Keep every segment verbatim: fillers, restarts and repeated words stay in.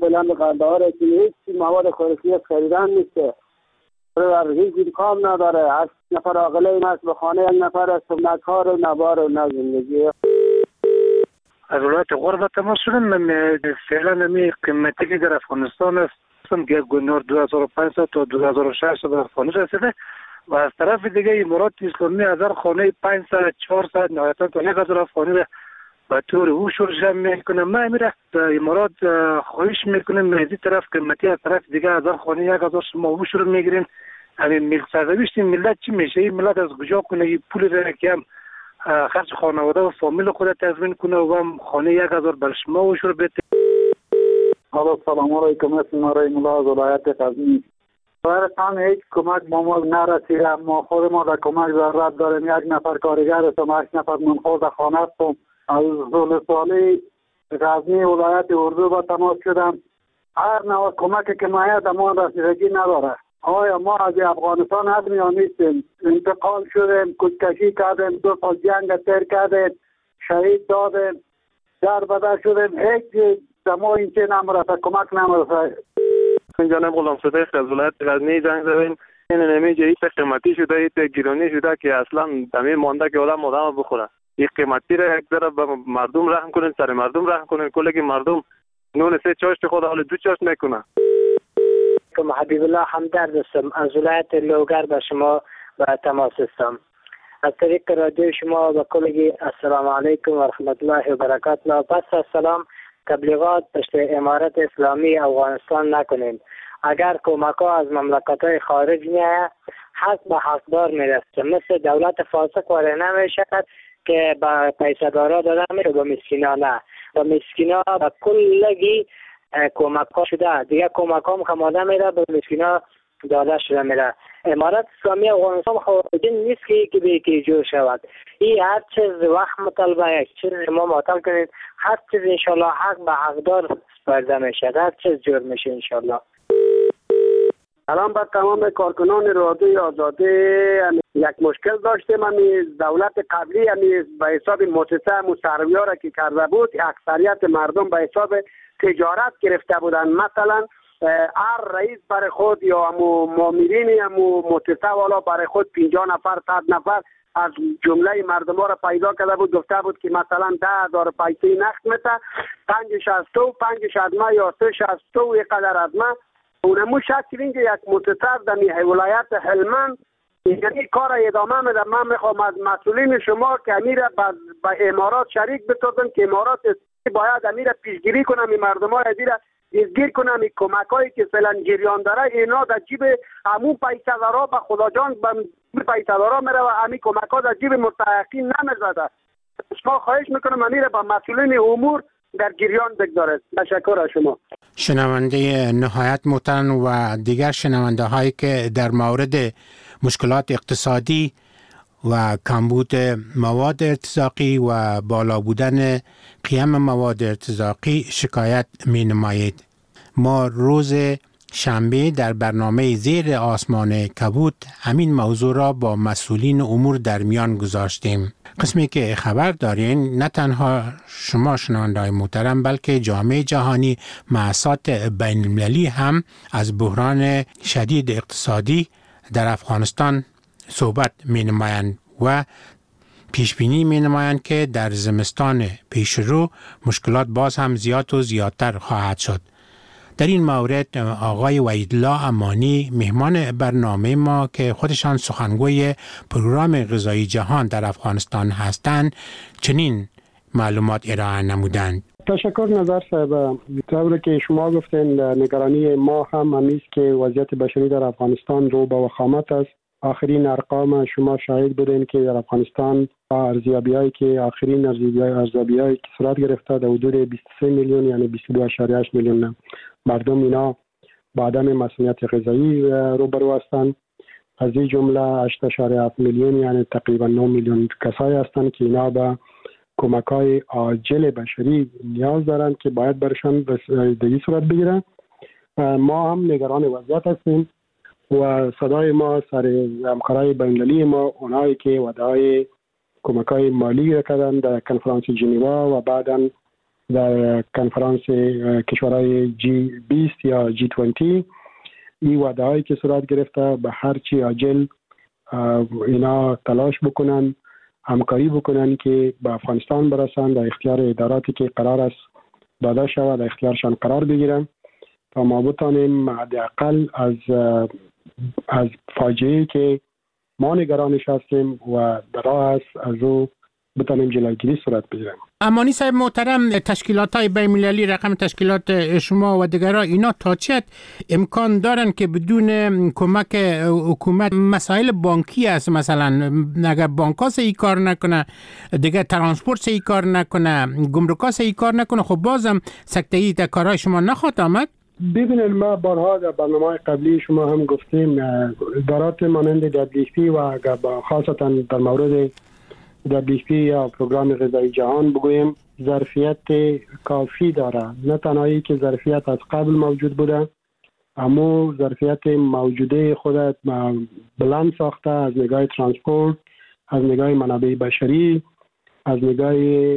فعلا به قندهار که هیچ مواد خوراکی خریدن نیست، در هیچ کام نداره. هشت نفر عاقله این است، به خانه یک نفر است، نه کار و نه بار و نه زندگی. از ولایت غربت تماس شدم. فعلا می قیمتی که در افغانستان است که گنور دو هزار و پانصد تا دو هزار و ششصد به افغانستان رسیده و از طرف دیگه امارات اسلامی هزار خانه پانصد چهارصد نهایتا تا یک هزار افغانی را به طور اوشور جمع میکنه. ما میره امارات خواهش میکنیم از این طرف قیمتی، از طرف دیگه هزار خانه یک هزار شما اوشور میگیرین. همین ملت سرنوشت ملت چی میشه؟ این ملت از کجا کنه این پول را که هم خرج خانواده و فامیل خود تضمین کنه و هم خانه یک هزار بر شما اوشور بده. حالا سلام علیکم، اسم مرای ملا از ولایت غزنی. واقعا هیچ کمک ما ما نرسید، اما خود ما در کمک ضرورت داریم. یک نفر کارگر هستم، هشت نفر منخوض خانه هستم. از زول سالی غزنی ولایت اردو با تماس شدم. هر نوع کمک که مایه ما رسیدگی نداره. آیا ما از افغانستان هستیم یا نیستیم؟ انتقال شدیم، کشکشی کردیم، دو سال جنگ تیر کردیم، شهید دادیم، در بدر شدیم، هیچ دما این چه نمرسه، کمک نمرسه. جناب غلام صدیق از ولایت غزنی زنگ زدین. این نمیجه ایت قیمتی شده، ایت گیرانی شده که اصلا دمی مانده که آدم آدم بخوره. این قیمتی را یک ذره به مردم رحم کنین، سر مردم رحم کنین. کلی که مردم نون سه چاشت خود حال دو چاشت میکنه. حبیب الله همدرد هستم، از ولایت لوگر به شما به تماس هستم. از طریق رادیو شما به کلگی السلام علیکم و رحمت الله و برکاته. پس از سلام، تبلیغات پشت امارت اسلامی افغانستان نکنین. اگر کمک ها از مملکت های خارج میاد، حق به حقدار میرسه. مثل دولت فاسق واره نمیشه که به پیسه دارا داده میشه، به مسکینا نه. به مسکینا به کلگی کمک ها شده، دیگه کمک ها مخماده میره، به مسکینا داده شده میره. امارت اسلامی افغانستان خواهدین نیست که یکی به یکی جور شود. این هر چیز وقت مطالبه، یک چیز ما معطل کنید، هر چیز انشالله حق به حقدار سپرده میشه، هر چیز جور میشه انشالله. الان با تمام کارکنان رادیوی آزادی یک مشکل داشتیم. همی دولت قبلی همی به حساب مؤسسه مصرفی‌ها را که کرده بود، اکثریت مردم به حساب تجارت گرفته بودن. مثلا هر رئیس برای خود یا همو مامورین همو مؤسسه والا برای خود پنجاه نفر صد نفر از جمله مردم ها را پیدا کرده بود، گفته بود که مثلا ده هزار پیسه نقد میته، پنج شصتو پنج شدمه یا سه شصتو یک قدر از ما اونمو شکل اینکه یک مؤسسه در ولایت هلمند یعنی کار ادامه میده. من میخوام از مسئولین شما که امیر به امارات شریک بسازن که امارات باید امیر پیشگیری کنم، این مردم های ازیر دستگیر کنم، این کمک هایی که فعلا جریان داره اینا در جیب همون پیسه دارا به خدا جان به پیسه دارا میره و همین کمک ها در جیب مستحقین نمیزده. شما خواهش میکنم امیر به مسئولین امور در جریان بگذارد. تشکر از شما. شنونده نهایت محترم و دیگر شنونده هایی که در مورد مشکلات اقتصادی و کمبود مواد ارتزاقی و بالا بودن قیم مواد ارتزاقی شکایت می نمایید. ما روز شنبه در برنامه زیر آسمان کبود همین موضوع را با مسئولین امور در میان گذاشتیم. قسمی که خبر دارین نه تنها شما شنونده‌های محترم بلکه جامعه جهانی مؤسسات بین المللی هم از بحران شدید اقتصادی در افغانستان صحبت می نمایند و پیش بینی می نمایند که در زمستان پیش رو مشکلات باز هم زیاد و زیادتر خواهد شد. در این مورد آقای وحیدالله امانی مهمان برنامه ما که خودشان سخنگوی پروگرام غذایی جهان در افغانستان هستند چنین معلومات ارائه نمودند. تشکر نظر صاحب. طوری که شما گفتین نگرانی ما هم همیست که وضعیت بشری در افغانستان رو به وخامت است. آخرین ارقام شما شاهد بودین که در افغانستان ارزیابی‌هایی که آخرین ارزیابی‌هایی که صورت گرفته در حدود بیست و سه میلیون یعنی بیست و دو ممیز هشت میلیون مردم اینا با عدم مسئولیت غذایی روبرو هستند. از این جمله هشت ممیز هفت میلیون یعنی تقریبا نه میلیون کسایی هستند که اینا به کمک‌های عاجل بشری نیاز دارند که باید برشان رسیدگی صورت بگیره. ما هم نگران وضعیت هستیم و صدای ما سر همکارای بین‌المللی ما اونایی که وعده‌های کمک‌های مالی کردن در کنفرانس ژنوا و بعداً در کنفرانس کشورهای جی بیست یا جی بیست. این وعده هایی که صورت گرفته به هر چی عاجل اینا تلاش بکنن، همکاری بکنن که به افغانستان برسن، در اختیار اداراتی که قرار است داده شود در اختیارشان قرار بگیرن تا ما بتانیم حداقل از از فاجعه‌ای که ما نگرانش هستیم و در راه است از او بتانیم جلوگیری صورت بگیریم. امانی صاحب محترم، تشکیلات های بین المللی، رقم تشکیلات شما و دیگران، اینا تا چه امکان دارن که بدون کمک حکومت مسائل بانکی است، مثلا اگر بانک‌ها ای کار نکنه، دیگه ترانسپورت ای کار نکنه، گمرک‌ها ای کار نکنه، خب بازم سکته‌ای در کارهای شما نخواهد آمد؟ ببینید، ما بارها در برنامه قبلی شما هم گفتیم ادارات مانند دبلیو اف پی و خاصتا در مورد دبلیو اف پی یا پروگرام غذایی جهان بگویم ظرفیت کافی داره. نه تنهایی که ظرفیت از قبل موجود بوده، اما ظرفیت موجوده خودت بلند ساخته از نگاه ترانسپورت، از نگاه منابع بشری، از نگاه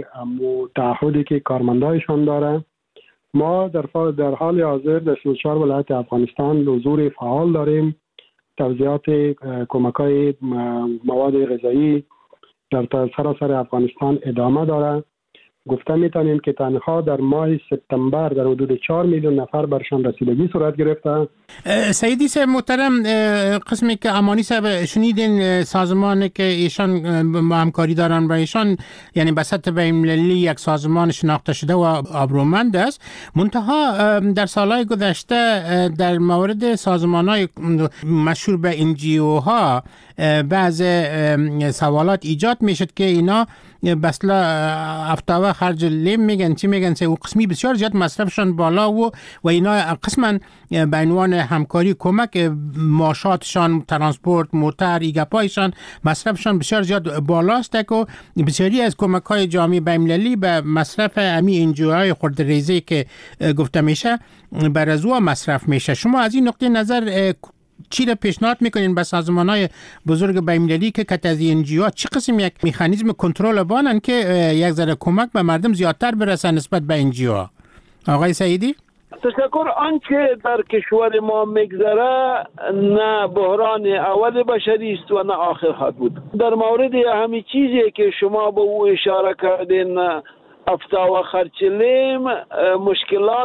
تعهدی که کارمندایشان داره. ما در در حال حاضر در سی و چهار ولایت افغانستان حضور فعال داریم. توزیعات کمک‌های مواد غذایی در سراسر افغانستان ادامه داره. گفته میتونیم که تنها در ماه سپتامبر در حدود چهار میلیون نفر برشان رسیدگی صورت گرفته. سیدی صاحب محترم، قسمی که امانی صاحب شنیدین سازمانی که ایشان با همکاری دارن و ایشان یعنی به سطح بین المللی یک سازمان شناخته شده و آبرومند است، منتها در سالهای گذشته در مورد سازمان‌های مشهور به ان جی او ها بعض سوالات ایجاد میشد که اینا بسلا افتاوه خرج لیم میگن چی میگن سه و قسمی بسیار زیاد مصرفشان بالا و و اینا قسما به عنوان همکاری کمک ماشاتشان، ترانسپورت، موتر، ایگپایشان مصرفشان بسیار زیاد بالاست که بسیاری از کمک های جامعه بین المللی به مصرف امی انجیوهای خردریزی که گفته میشه بر از او مصرف میشه. شما از این نقطه نظر چی را پیشنهاد میکنین به سازمان‌های بزرگ بین المللی که کت از این انجیوها چی قسم یک مکانیزم کنترل بانن که یک ذره کمک به مردم زیادتر برسه نسبت به انجیوها؟ آقای سعیدی؟ تشکر. آنچه در کشور ما میگذره نه بحران اول بشری است و نه آخر خواهد بود. در مورد همین چیزی که شما به او اشاره کردین، افتا و خرچلیم، مشکلات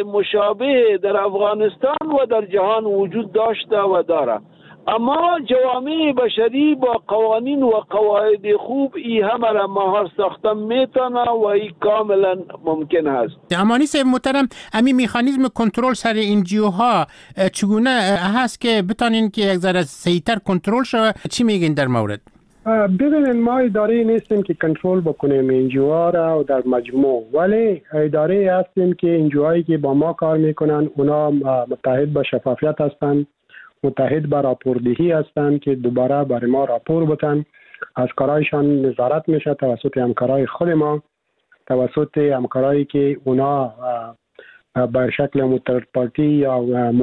مشابه در افغانستان و در جهان وجود داشته و داره، اما جوامع بشری با قوانین و قواعد خوب ای همه را مهار ساختن میتونه و ای کاملا ممکن هست. امانی صاحب محترم، همین مکانیزم کنترل سر انجیوها چگونه هست که بتانین که یک ذره سریعتر کنترل شود؟ چی میگین در مورد؟ ببینید، ما اداره نیستیم که کنترل بکنیم انجیوها را و در مجموع، ولی اداره هستیم که انجیوهایی که با ما کار میکنن اونا متحد به شفافیت هستند، متحد به راپوردهی هستند که دوباره برای ما راپور بدن. از کارهایشان نظارت میشه توسط همکارای خود ما، توسط همکارایی که اونا به شکل مترپارتی یا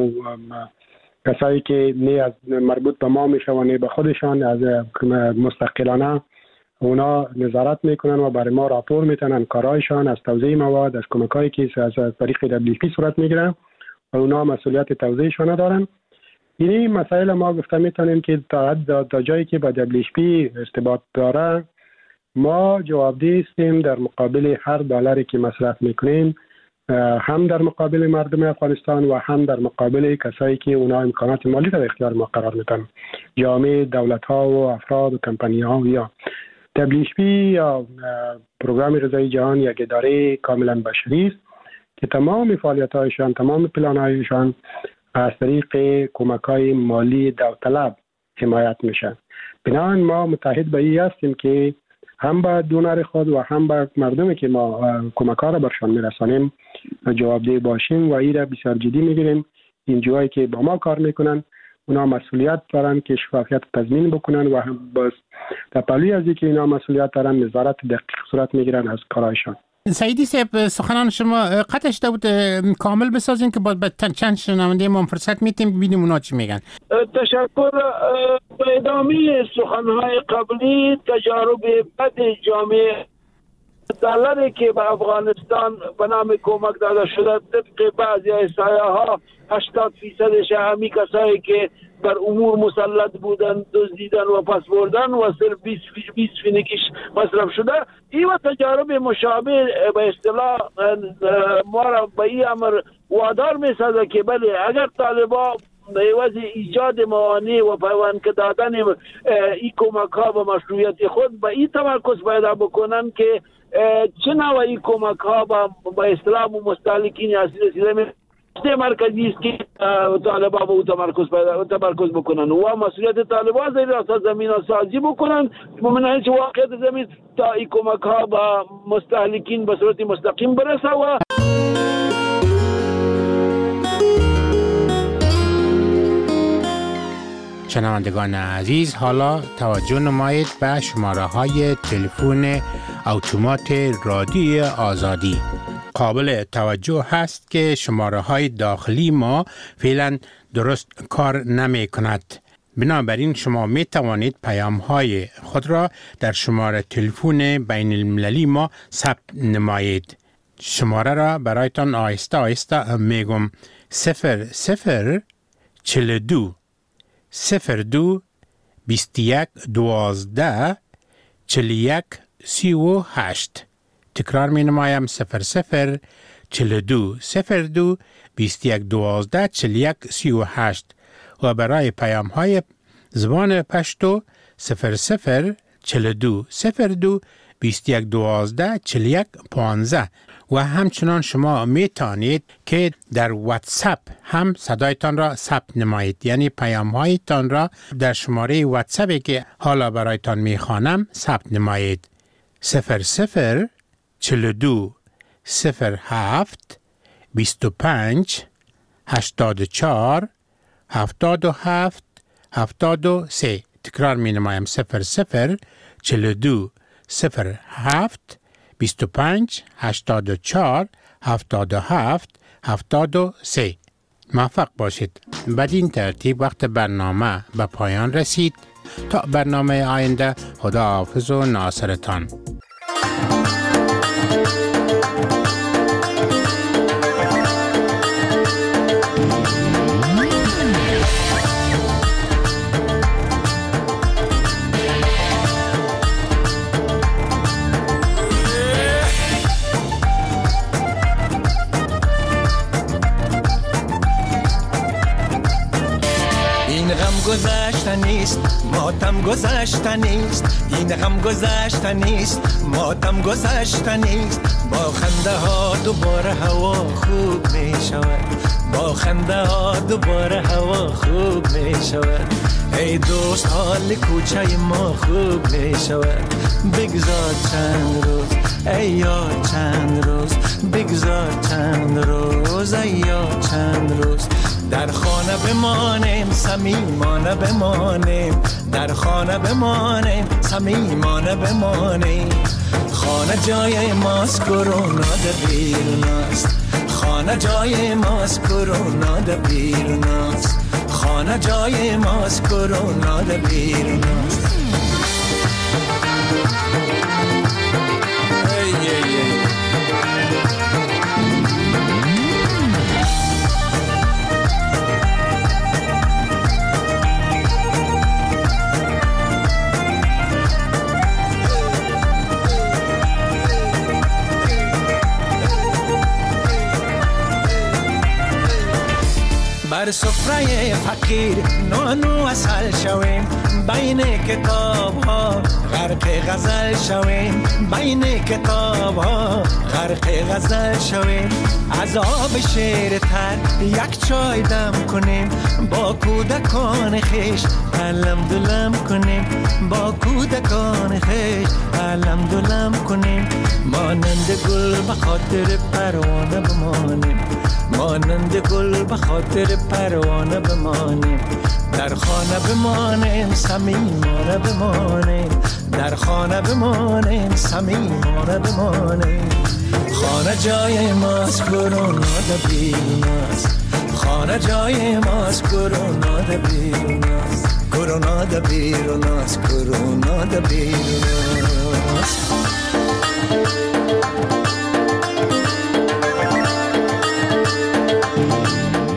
کسایی که نه از مربوط به ما میشه و نه به خودشان از مستقلانه اونا نظارت میکنن و برای ما راپور میتونن کارهایشان از توزیع مواد، از کمکایی که از طریق دبلیو پی صورت میگیره و اونا مسئولیت توزیعشان دارن. این مسائل ما گفته میتونیم که تا تا جایی که با دبلیو پی ارتباط داره ما جوابدهی هستیم در مقابل هر دلاری که مصرف میکنیم، هم در مقابل مردم افغانستان و هم در مقابل کسایی که اونا امکانات مالی در اختیار ما قرار میدن، جامعه، دولت ها و افراد و کمپانی ها. یا دبلیو پی یا پروگرام غذایی جهان یک اداره کاملا بشری است که تمام فعالیت هایشان، تمام پلان هایشان از طریق کمک های مالی داوطلب حمایت میشه. بنابراین ما متحد به این هستیم که هم با دونر خود و هم با مردمی که ما کمک ها را برشان میرسانیم جوابدهی باشیم و این را بسیار جدی میگیریم. این جوایی که با ما کار میکنن اونا مسئولیت دارن که شفافیت تضمین بکنن و هم باز در پهلوی از اینکه اینا مسئولیت دارن نظارت دقیق صورت میگیرن از کارایشان. سعیدی صاحب، سخنان شما قطع شده بود، کامل بسازین که باز به چند شنونده ما فرصت میتیم ببینیم اونا چی میگن. تشکر. به ادامه سخنهای قبلی، تجارب بد جامعه دلاری که به افغانستان به نام کمک داده شده طبق بعضی احصایه ها هشتاد فیصدش همی کسایی که بر امور مسلط بودن دزدیدن و پس بردن و صرف بیست فینکیش مصرف شده. این و تجارب مشابه به اصطلاح ما را به این امر وادار می سازه که بله اگر طالبا به عوض ایجاد موانع و پیوند که دادن این کمک ها به مشروعیت خود به این تمرکز پیدا بکنن که چه نوعی کمک ها به اصطلاح مستهلکین اصلی رسیده مرکزی است که طالبا به او تمرکز پیدا تمرکز بکنن و مسئولیت طالبا از این راستا زمین سازی بکنن ممنوعه که واقعیت زمین تا این کمک ها به مستهلکین به صورت مستقیم برسه. و شنوندگان عزیز، حالا توجه نمایید به شماره های تلفن اتومات رادیو آزادی. قابل توجه هست که شماره های داخلی ما فعلا درست کار نمی کند. بنابراین شما می توانید پیام های خود را در شماره تلفن بین المللی ما ثبت نمایید. شماره را برایتان آهسته آهسته می گم: صفر صفر چل دو صفر دو بیست یک دوازده چل یک سی و هشت. تکرار می نمایم: صفر صفر چل دو صفر دو بیست یک دوازده چل یک سی و هشت. و برای پیام های زبان پشتو صفر صفر چل دو صفر دو بیست یک دوازده چل یک پانزده. و همچنان شما می توانید که در واتساپ هم صدایتان را ثبت نمایید، یعنی پیام هایتان را در شماره واتساپی که حالا برایتان می خوانم ثبت نمایید: صفر صفر چل دو صفر هفت بیست و پنج هشتاد و چهار هفتاد و هفت هفتاد و سه. تکرار می نمایم: صفر صفر چل دو صفر هفت بیست و پنج هشتاد و چهار هفتاد و هفت هفتاد و سه. موفق باشید. بدین ترتیب وقت برنامه به پایان رسید. تا برنامه آینده، خدا حافظ و ناصرتان. گذشته نیست، ماتم گذشته نیست. این غم گذشته نیست، ماتم گذشته نیست. با خنده ها دوباره هوا خوب می شود، با خنده ها دوباره هوا خوب می شود. ای دوست حال کوچه ما خوب می شود. بگذار چند روز ای یار، چند روز بگذار چند روز ای یار، چند روز در خانه بمانیم، صمیمانه بمانیم. در خانه بمانیم، صمیمانه بمانیم. خانه جای ماست، کرونا در بیرون است. خانه جای ماست، کرونا در بیرون است. خانه جای ماست، کرونا در بیرون است. بر سفره فقیر نان و عسل شویم، بین کتاب ها غرق غزل شویم. بین کتاب ها غرق غزل شویم. از آب شیر تر یک چای دم کنیم، با کودکان خیش علم دلم کنیم. با کودکان خیش علم دلم کنیم. مانند گل به خاطر پروانه بمانیم، مانند گل به خاطر پروانه بمانیم. در خانه بمانیم، صمیمانه بمانیم. در خانه بمانیم، صمیمانه بمانیم. خانه جای ماست، کرونا در بیرون است. خانه جای ماست، کرونا در بیرون است. کرونا در بیرون است، کرونا در بیرون است.